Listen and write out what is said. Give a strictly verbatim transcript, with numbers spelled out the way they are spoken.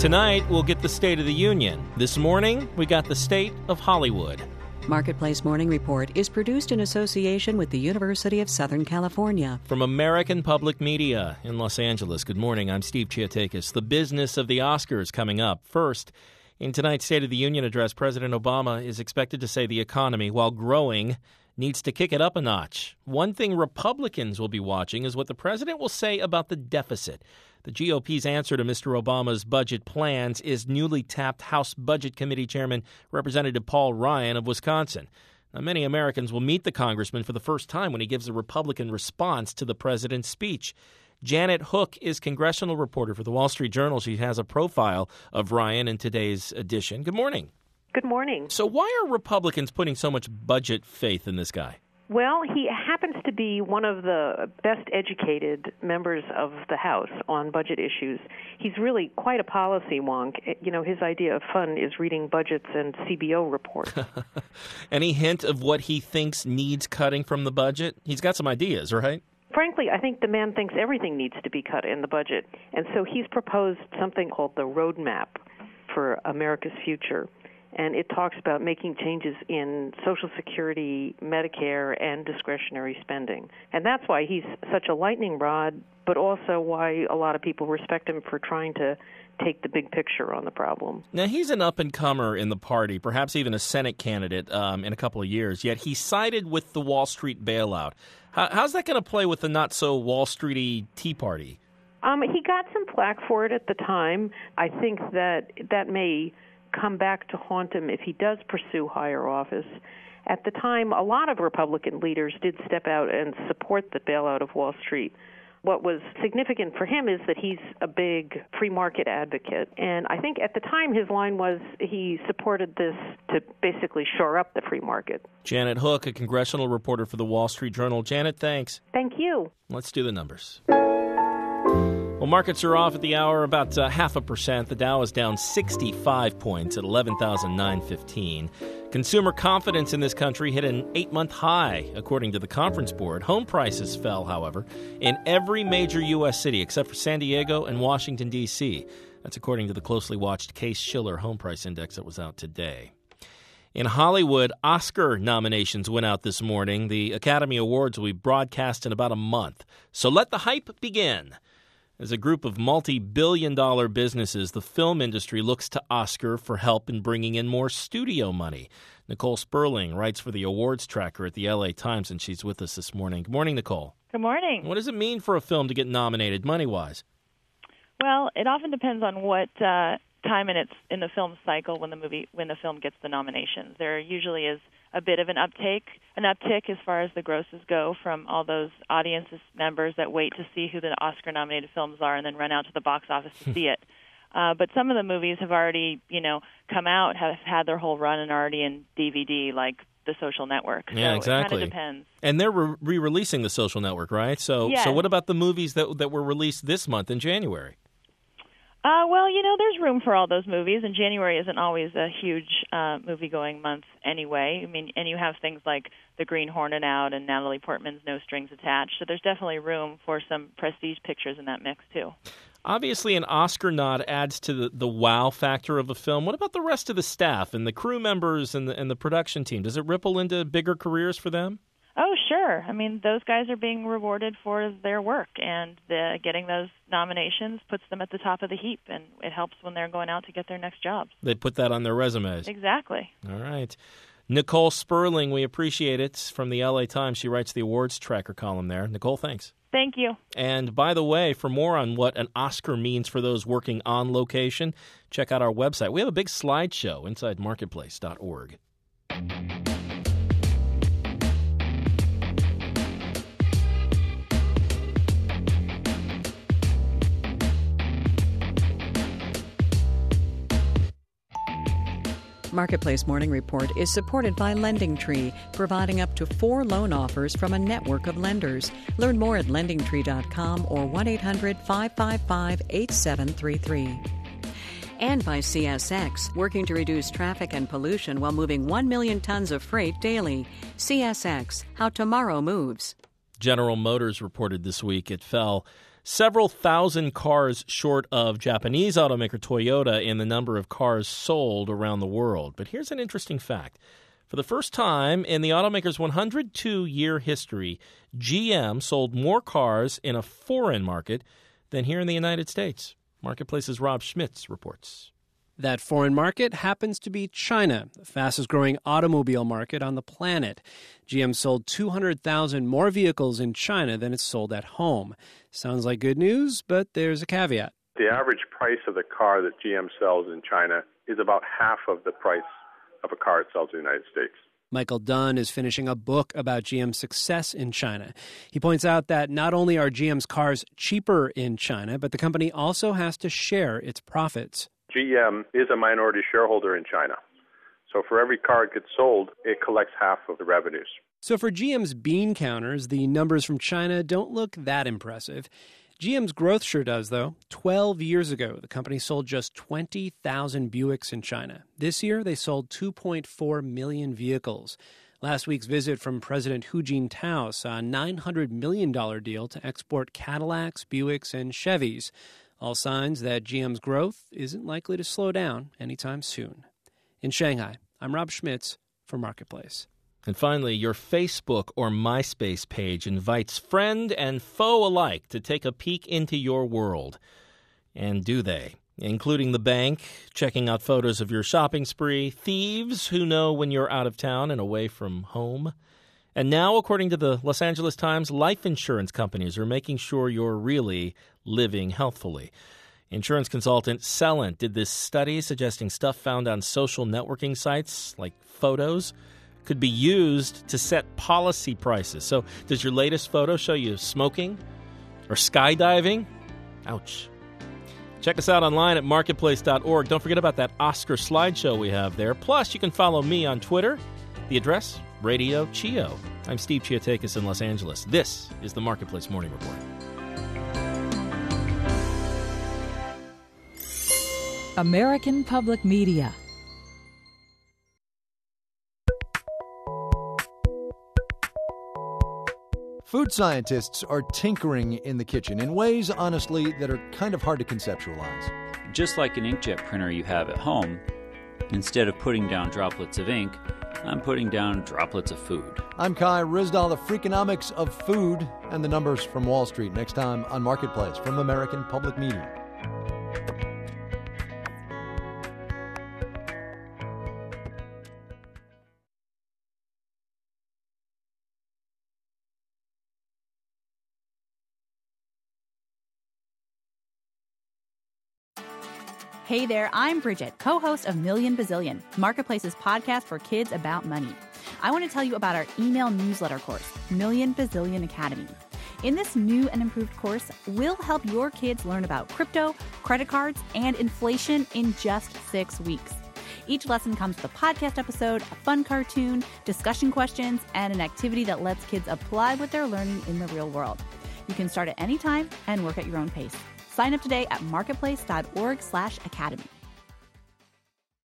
Tonight, we'll get the State of the Union. This morning, we got the State of Hollywood. Marketplace Morning Report is produced in association with the University of Southern California. From American Public Media in Los Angeles, good morning. I'm Steve Chiatakis. The business of the Oscars coming up. First, in tonight's State of the Union address, President Obama is expected to say the economy, while growing, needs to kick it up a notch. One thing Republicans will be watching is what the president will say about the deficit. The G O P's answer to Mister Obama's budget plans is newly tapped House Budget Committee Chairman Representative Paul Ryan of Wisconsin. Now, many Americans will meet the congressman for the first time when he gives a Republican response to the president's speech. Janet Hook is congressional reporter for the Wall Street Journal. She has a profile of Ryan in today's edition. Good morning. Good morning. So why are Republicans putting so much budget faith in this guy? Well, he happens to be one of the best educated members of the House on budget issues. He's really quite a policy wonk. You know, his idea of fun is reading budgets and C B O reports. Any hint of what he thinks needs cutting from the budget? He's got some ideas, right? Frankly, I think the man thinks everything needs to be cut in the budget. And so he's proposed something called the Roadmap for America's Future. And it talks about making changes in Social Security, Medicare, and discretionary spending. And that's why he's such a lightning rod, but also why a lot of people respect him for trying to take the big picture on the problem. Now, he's an up-and-comer in the party, perhaps even a Senate candidate um, in a couple of years, yet he sided with the Wall Street bailout. How, how's that going to play with the not-so-Wall Street-y Tea Party? Um, he got some flack for it at the time. I think that that may come back to haunt him if he does pursue higher office. At the time, a lot of Republican leaders did step out and support the bailout of Wall Street. What was significant for him is that he's a big free market advocate. And I think at the time his line was he supported this to basically shore up the free market. Janet Hook, a congressional reporter for the Wall Street Journal. Janet, thanks. Thank you. Let's do the numbers. Well, markets are off at the hour about uh, half a percent. The Dow is down sixty-five points at eleven thousand nine hundred fifteen. Consumer confidence in this country hit an eight-month high, according to the Conference Board. Home prices fell, however, in every major U S city except for San Diego and Washington, D C. That's according to the closely watched Case-Shiller Home Price Index that was out today. In Hollywood, Oscar nominations went out this morning. The Academy Awards will be broadcast in about a month. So let the hype begin. As a group of multi-billion dollar businesses, the film industry looks to Oscar for help in bringing in more studio money. Nicole Sperling writes for the awards tracker at the L A Times, and she's with us this morning. Good morning, Nicole. Good morning. What does it mean for a film to get nominated money-wise? Well, it often depends on what uh, time in its in the film cycle when the movie when the film gets the nominations. There usually is a bit of an uptake, an uptick as far as the grosses go from all those audience members that wait to see who the Oscar-nominated films are and then run out to the box office to see it. Uh, but some of the movies have already, you know, come out, have had their whole run and already in D V D, like The Social Network. Yeah, so exactly. It kind of depends. And they're re- re-releasing The Social Network, right? So, yes. so what about the movies that that were released this month in January? Uh, well, you know, there's room for all those movies, and January isn't always a huge uh, movie-going month anyway. I mean, and you have things like The Green Hornet out and Natalie Portman's No Strings Attached, so there's definitely room for some prestige pictures in that mix, too. Obviously, an Oscar nod adds to the, the wow factor of a film. What about the rest of the staff and the crew members and the, and the production team? Does it ripple into bigger careers for them? Oh, sure. I mean, those guys are being rewarded for their work, and the, getting those nominations puts them at the top of the heap, and it helps when they're going out to get their next jobs. They put that on their resumes. Exactly. All right. Nicole Sperling, we appreciate it, from the L A Times. She writes the awards tracker column there. Nicole, thanks. Thank you. And by the way, for more on what an Oscar means for those working on location, check out our website. We have a big slideshow inside marketplace dot org. Marketplace Morning Report is supported by LendingTree, providing up to four loan offers from a network of lenders. Learn more at lending tree dot com or one eight hundred five five five eight seven three three. And by C S X, working to reduce traffic and pollution while moving one million tons of freight daily. C S X, how tomorrow moves. General Motors reported this week it fell several thousand cars short of Japanese automaker Toyota in the number of cars sold around the world. But here's an interesting fact. For the first time in the automaker's one hundred two year history, G M sold more cars in a foreign market than here in the United States. Marketplace's Rob Schmitz reports. That foreign market happens to be China, the fastest-growing automobile market on the planet. G M sold two hundred thousand more vehicles in China than it sold at home. Sounds like good news, but there's a caveat. The average price of the car that G M sells in China is about half of the price of a car it sells in the United States. Michael Dunn is finishing a book about G M's success in China. He points out that not only are G M's cars cheaper in China, but the company also has to share its profits. G M is a minority shareholder in China. So for every car it gets sold, it collects half of the revenues. So for G M's bean counters, the numbers from China don't look that impressive. G M's growth sure does, though. Twelve years ago, the company sold just twenty thousand Buicks in China. This year, they sold two point four million vehicles. Last week's visit from President Hu Jintao saw a nine hundred million dollars deal to export Cadillacs, Buicks, and Chevys. All signs that G M's growth isn't likely to slow down anytime soon. In Shanghai, I'm Rob Schmitz for Marketplace. And finally, your Facebook or MySpace page invites friend and foe alike to take a peek into your world. And do they? Including the bank, checking out photos of your shopping spree, thieves who know when you're out of town and away from home. And now, according to the Los Angeles Times, life insurance companies are making sure you're really living healthfully. Insurance consultant Celent did this study suggesting stuff found on social networking sites, like photos, could be used to set policy prices. So does your latest photo show you smoking or skydiving? Ouch. Check us out online at marketplace dot org. Don't forget about that Oscar slideshow we have there. Plus, you can follow me on Twitter. The address, Radio Chio. I'm Steve Chiotakis in Los Angeles. This is the Marketplace Morning Report. American Public Media. Food scientists are tinkering in the kitchen in ways, honestly, that are kind of hard to conceptualize. Just like an inkjet printer you have at home, instead of putting down droplets of ink, I'm putting down droplets of food. I'm Kai Ryssdal, the Freakonomics of food and the numbers from Wall Street. Next time on Marketplace from American Public Media. Hey there, I'm Bridget, co-host of Million Bazillion, Marketplace's podcast for kids about money. I want to tell you about our email newsletter course, Million Bazillion Academy. In this new and improved course, we'll help your kids learn about crypto, credit cards, and inflation in just six weeks. Each lesson comes with a podcast episode, a fun cartoon, discussion questions, and an activity that lets kids apply what they're learning in the real world. You can start at any time and work at your own pace. Sign up today at marketplace dot org slash academy.